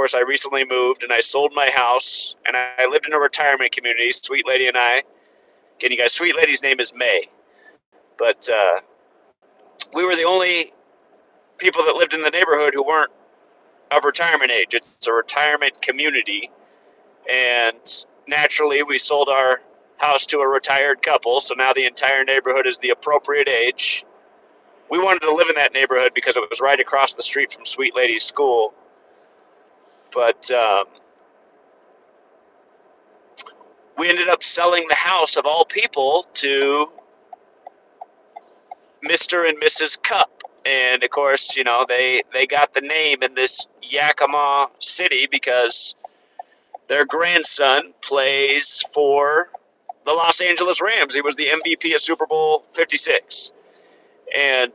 course, I recently moved and I sold my house, and I lived in a retirement community, Sweet Lady and I. Again, you guys, Sweet Lady's name is May. But we were the only people that lived in the neighborhood who weren't of retirement age. It's a retirement community. And naturally, we sold our house to a retired couple, so now the entire neighborhood is the appropriate age. We wanted to live in that neighborhood because it was right across the street from Sweet Lady's school. But we ended up selling the house, of all people, to Mr. and Mrs. Cup. And, of course, you know, they got the name in this Yakima city because their grandson plays for the Los Angeles Rams. He was the MVP of Super Bowl 56. And,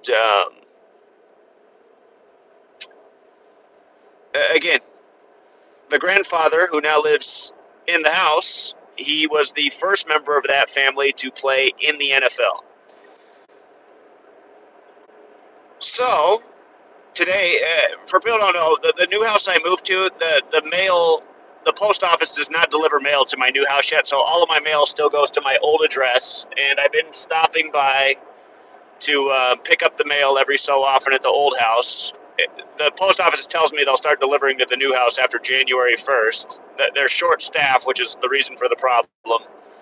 again, the grandfather, who now lives in the house, he was the first member of that family to play in the NFL. So, today, for people who don't know, the new house I moved to, the post office does not deliver mail to my new house yet, so all of my mail still goes to my old address, and I've been stopping by to pick up the mail every so often at the old house. The post office tells me they'll start delivering to the new house after January 1st. They're short staffed, which is the reason for the problem.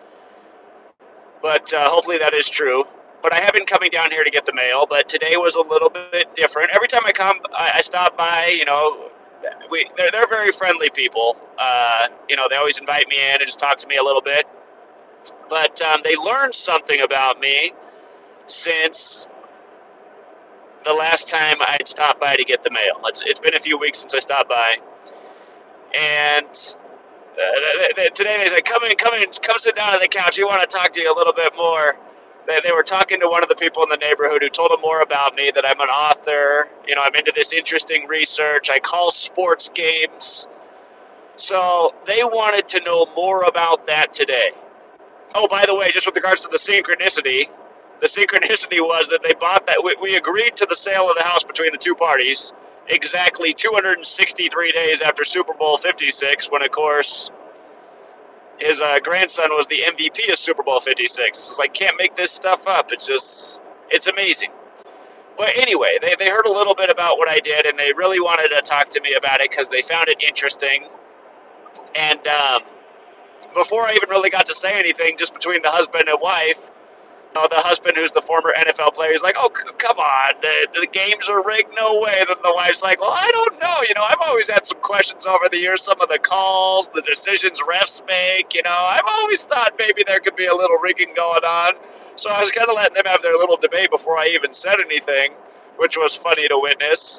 But hopefully that is true. But I have been coming down here to get the mail, but today was a little bit different. Every time I come, I stop by, you know, they're very friendly people. You know, they always invite me in and just talk to me a little bit. But they learned something about me since the last time I'd stopped by to get the mail. It's been a few weeks since I stopped by. And today they said, come sit down on the couch. We want to talk to you a little bit more. They were talking to one of the people in the neighborhood who told them more about me, that I'm an author. You know, I'm into this interesting research. I call sports games. So they wanted to know more about that today. Oh, by the way, just with regards to the synchronicity was that they bought that. We agreed to the sale of the house between the two parties exactly 263 days after Super Bowl 56, when, of course, his grandson was the MVP of Super Bowl 56. It's like, can't make this stuff up. It's amazing. But anyway, they heard a little bit about what I did, and they really wanted to talk to me about it because they found it interesting. And before I even really got to say anything, just between the husband and wife, you know, the husband, who's the former NFL player, is like, oh, come on, the games are rigged, no way. Then the wife's like, well, I don't know. You know, I've always had some questions over the years, some of the calls, the decisions refs make. You know, I've always thought maybe there could be a little rigging going on. So I was kind of letting them have their little debate before I even said anything, which was funny to witness.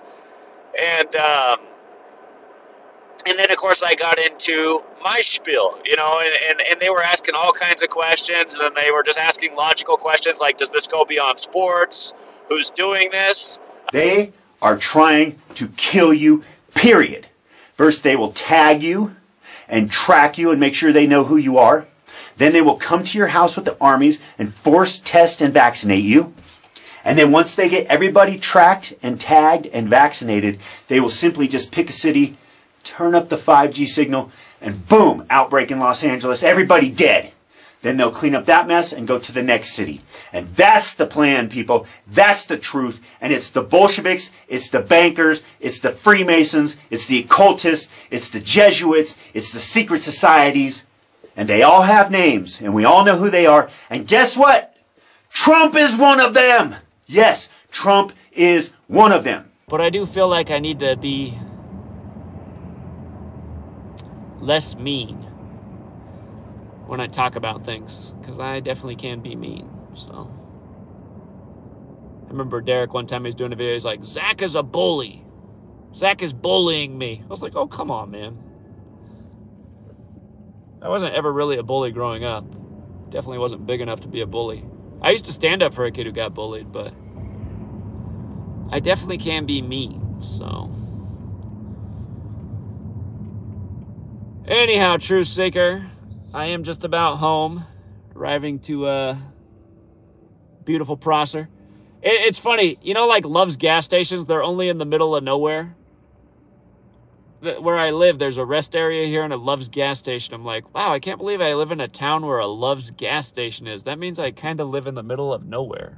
And then, of course, I got into my spiel, you know, and they were asking all kinds of questions, and then they were just asking logical questions like, does this go beyond sports? Who's doing this? They are trying to kill you, period. First, they will tag you and track you and make sure they know who you are. Then they will come to your house with the armies and force test and vaccinate you. And then once they get everybody tracked and tagged and vaccinated, they will simply just pick a city, turn up the 5G signal, and boom, outbreak in Los Angeles, everybody dead. Then they'll clean up that mess and go to the next city. And that's the plan, people. That's the truth. And it's the Bolsheviks, it's the bankers, it's the Freemasons, it's the occultists, it's the Jesuits, it's the secret societies. And they all have names, and we all know who they are. And guess what? Trump is one of them. Yes, Trump is one of them. But I do feel like I need to be less mean when I talk about things, because I definitely can be mean. So I remember Derek one time, he was doing a video, he's like, Zach is a bully. Zach is bullying me. I was like, oh, come on, man. I wasn't ever really a bully growing up. Definitely wasn't big enough to be a bully. I used to stand up for a kid who got bullied, but I definitely can be mean, so. Anyhow, Truth Seeker, I am just about home, arriving to beautiful Prosser. It's funny, you know, like Love's gas stations, they're only in the middle of nowhere. where I live, there's a rest area here and a Love's gas station. I'm like, wow, I can't believe I live in a town where a Love's gas station is. That means I kind of live in the middle of nowhere.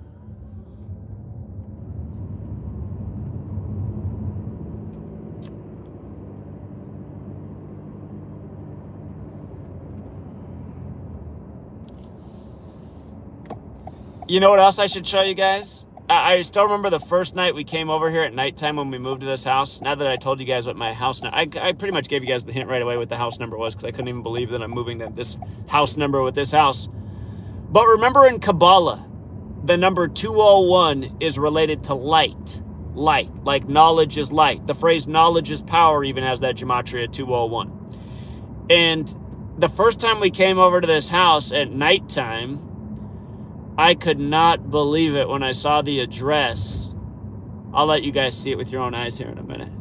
You know what else I should show you guys? I still remember the first night we came over here at nighttime when we moved to this house. Now that I told you guys what my house number, I pretty much gave you guys the hint right away what the house number was because I couldn't even believe that I'm moving to this house number with this house. But remember in Kabbalah, the number 201 is related to light. Light, like knowledge is light. The phrase knowledge is power even has that gematria 201. And the first time we came over to this house at nighttime, I could not believe it when I saw the address. I'll let you guys see it with your own eyes here in a minute.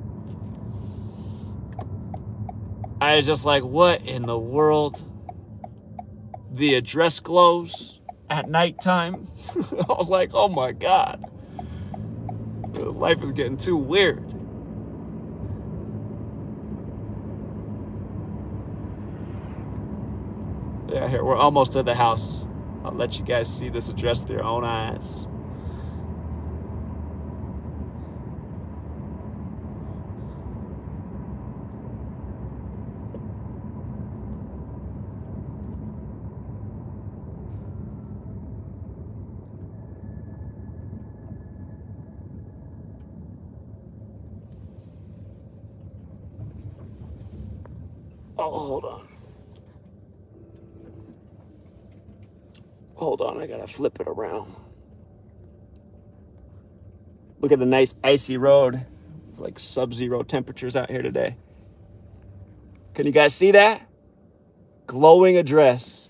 I was just like, what in the world? The address glows at nighttime. I was like, oh my God. Life is getting too weird. Yeah, here, we're almost to the house. I'll let you guys see this address with your own eyes. Oh, hold on. Hold on, I gotta flip it around. Look at the nice icy road. Like sub-zero temperatures out here today. Can you guys see that? Glowing address.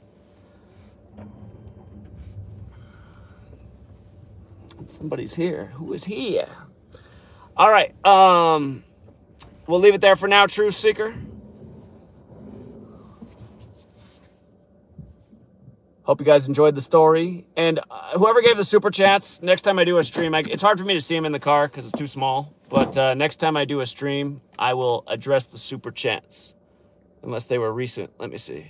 Somebody's here. Who is here? All right, we'll leave it there for now, Truth Seeker. Hope you guys enjoyed the story. And whoever gave the super chats, next time I do a stream, it's hard for me to see them in the car because it's too small. But next time I do a stream, I will address the super chats. Unless they were recent. Let me see.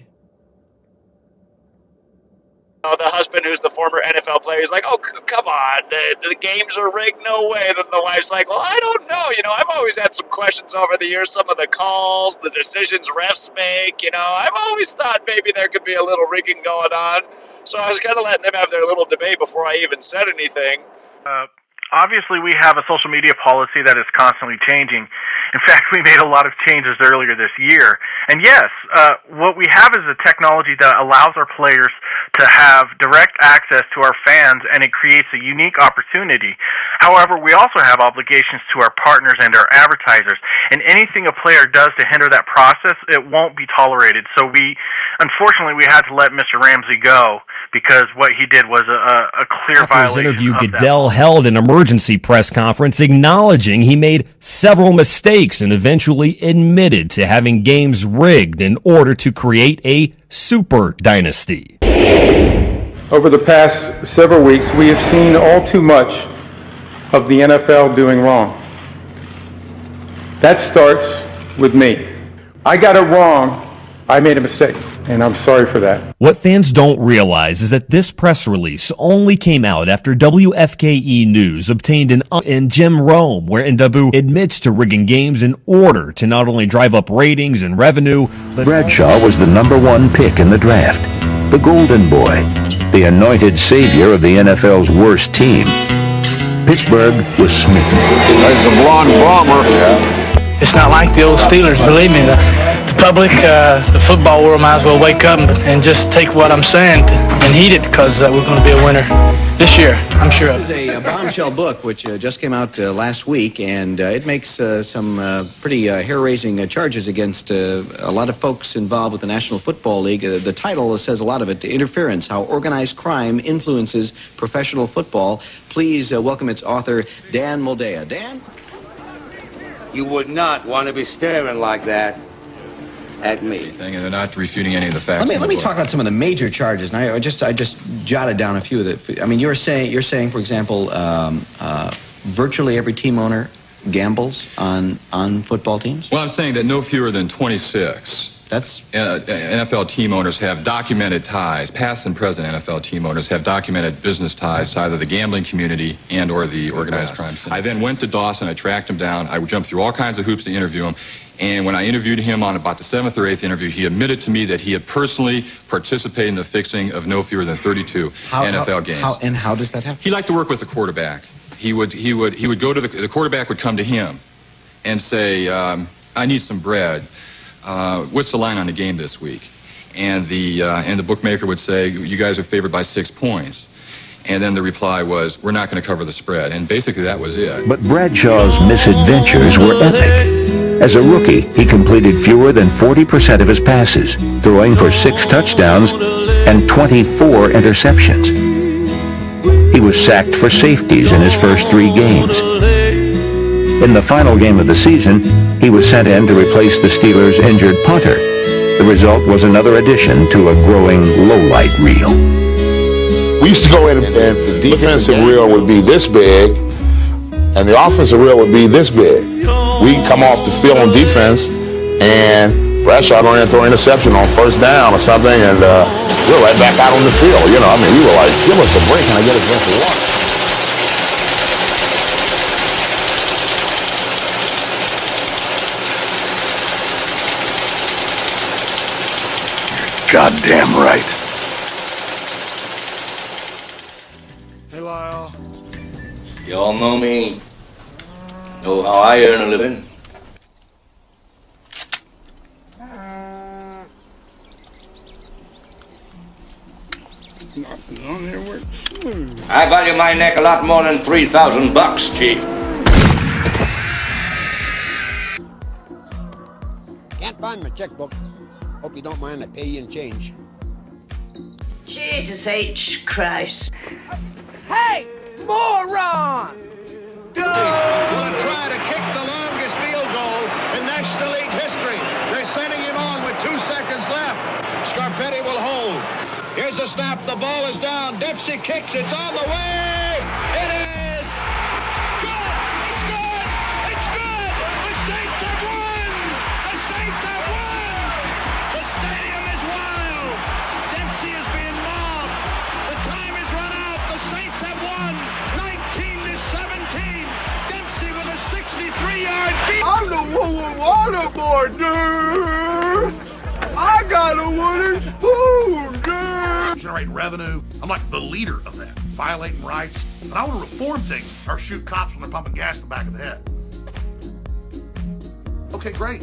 Oh, the husband who's the former NFL player, he's like, oh, come on, the games are rigged, no way. Then the wife's like, well, I don't know. You know, I've always had some questions over the years, some of the calls, the decisions refs make, you know. I've always thought maybe there could be a little rigging going on. So I was kind of letting them have their little debate before I even said anything. Obviously, we have a social media policy that is constantly changing. In fact, we made a lot of changes earlier this year. And yes, what we have is a technology that allows our players to have direct access to our fans, and it creates a unique opportunity. However, we also have obligations to our partners and our advertisers. And anything a player does to hinder that process, it won't be tolerated. So unfortunately, we had to let Mr. Ramsey go because what he did was a clear violation. After his interview, Goodell held an emergency press conference acknowledging he made several mistakes and eventually admitted to having games rigged in order to create a super dynasty. Over the past several weeks, we have seen all too much of the NFL doing wrong. That starts with me. I got it wrong. I made a mistake, and I'm sorry for that. What fans don't realize is that this press release only came out after WFKE News obtained in Jim Rome, where NW admits to rigging games in order to not only drive up ratings and revenue, but Bradshaw was the #1 pick in the draft, the Golden Boy, the anointed savior of the NFL's worst team. Pittsburgh was smitten. There's a blonde bomber. It's not like the old Steelers, believe me. The public, the football world might as well wake up and just take what I'm saying and heed it, because we're going to be a winner this year, I'm sure. This is a bombshell book which just came out last week, and it makes some pretty hair-raising charges against a lot of folks involved with the National Football League. The title says a lot of it: Interference, How Organized Crime Influences Professional Football. Please welcome its author, Dan Moldea. Dan? You would not want to be staring like that at me. And they're not refuting any of the facts. Let me talk about some of the major charges. Now, I just jotted down a few of the. I mean, you're saying, for example, virtually every team owner gambles on football teams? Well, I'm saying that no fewer than 26. That's NFL team owners have documented ties. Past and present NFL team owners have documented business ties to either the gambling community and or the organized crime scene. I then went to Dawson. I tracked him down. I jumped through all kinds of hoops to interview him. And when I interviewed him on about the 7th or 8th interview, he admitted to me that he had personally participated in the fixing of no fewer than 32 NFL games. How does that happen? He liked to work with the quarterback. He would go to the quarterback would come to him and say, I need some bread. What's the line on the game this week? And the bookmaker would say, you guys are favored by 6 points. And then the reply was, we're not going to cover the spread. And basically that was it. But Bradshaw's misadventures were epic. As a rookie, he completed fewer than 40% of his passes, throwing for 6 touchdowns and 24 interceptions. He was sacked for safeties in his first 3 games. In the final game of the season, he was sent in to replace the Steelers' injured punter. The result was another addition to a growing low-light reel. We used to go in and the defensive reel would be this big, and the offensive reel would be this big. We'd come off the field on defense, and Bradshaw don't even throw an interception on first down or something, and we're right back out on the field. You know, I mean, we were like, give us a break, and I get a drink of water. Goddamn right. Hey, Lyle. Y'all know me. Know how I earn a living. I value my neck a lot more than $3,000, Chief. Can't find my checkbook. Hope you don't mind I pay you in change. Jesus H. Christ. Hey, moron! Will try to kick the longest field goal in National League history. They're sending him on with 2 seconds left. Scarpetti will hold. Here's the snap. The ball is down. Dempsey kicks. It's on the way. It is good. It's good. It's good. The Saints have won. The Saints have won. The stadium is wild. Dempsey is being mobbed. The time is run out. The Saints have won. 19-17. Dempsey with a 63-yard beat. I'm the water boy, dude! I got a wooden spoon, dude! Generate revenue. I'm like the leader of that. Violating rights. And I want to reform things or shoot cops when they're pumping gas in the back of the head. Okay, great.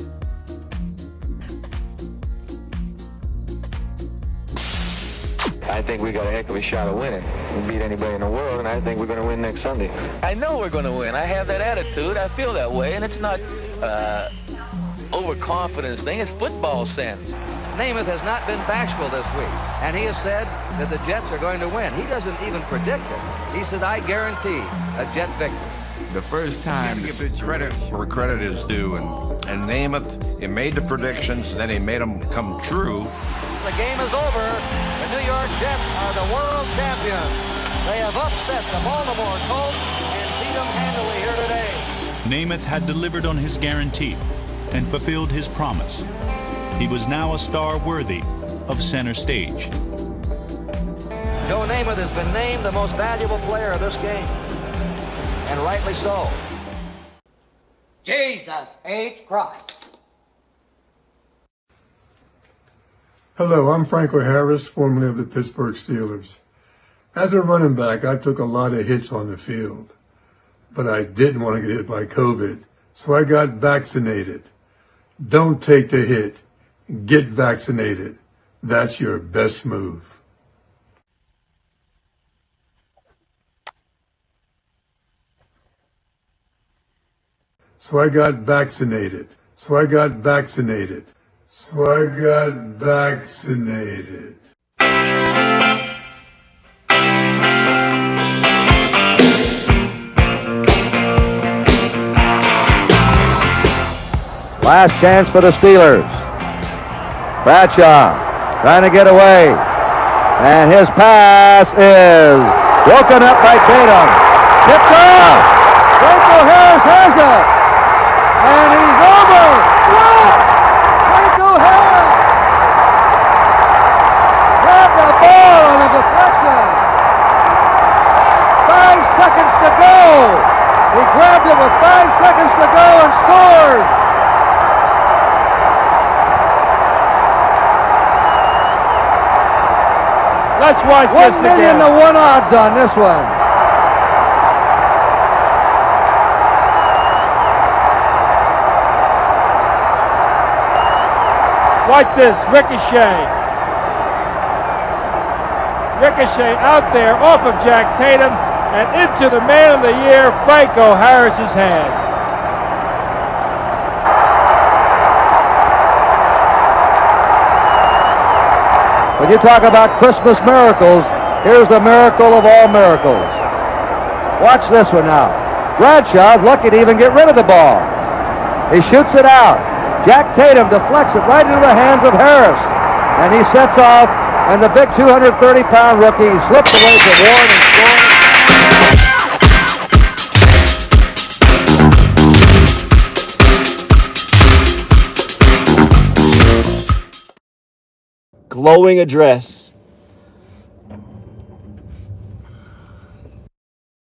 I think we got a heck of a shot of winning. We beat anybody in the world, and I think we're going to win next Sunday. I know we're going to win. I have that attitude. I feel that way, and it's not overconfidence thing. It's football sense. Namath has not been bashful this week, and he has said that the Jets are going to win. He doesn't even predict it. He says, I guarantee a Jet victory. The first time to give credit where credit is due, and Namath, he made the predictions, then he made them come true. The game is over. The New York Jets are the world champions. They have upset the Baltimore Colts and beat them handily here today. Namath had delivered on his guarantee and fulfilled his promise. He was now a star worthy of center stage. Joe Namath has been named the most valuable player of this game, and rightly so. Jesus H. Christ. Hello, I'm Franco Harris, formerly of the Pittsburgh Steelers. As a running back, I took a lot of hits on the field, but I didn't want to get hit by COVID, so I got vaccinated. Don't take the hit. Get vaccinated. That's your best move. So I got vaccinated. So I got vaccinated. So I got vaccinated. Last chance for the Steelers. Bradshaw trying to get away. And his pass is broken up by Tatum. Tipped off. Franco Harris has it. And he's over. What? Franco Harris grabbed the ball on a deflection. 5 seconds to go. He grabbed it with 5 seconds to go and scored. Let's watch this again. 1,000,000 to 1 odds on this one. Watch this, Ricochet. Ricochet out there off of Jack Tatum and into the Man of the Year, Franco Harris's hands. When you talk about Christmas miracles, here's the miracle of all miracles. Watch this one now. Bradshaw's lucky to even get rid of the ball. He shoots it out. Jack Tatum deflects it right into the hands of Harris. And he sets off, and the big 230-pound rookie slips away from Warren and scores. Glowing address.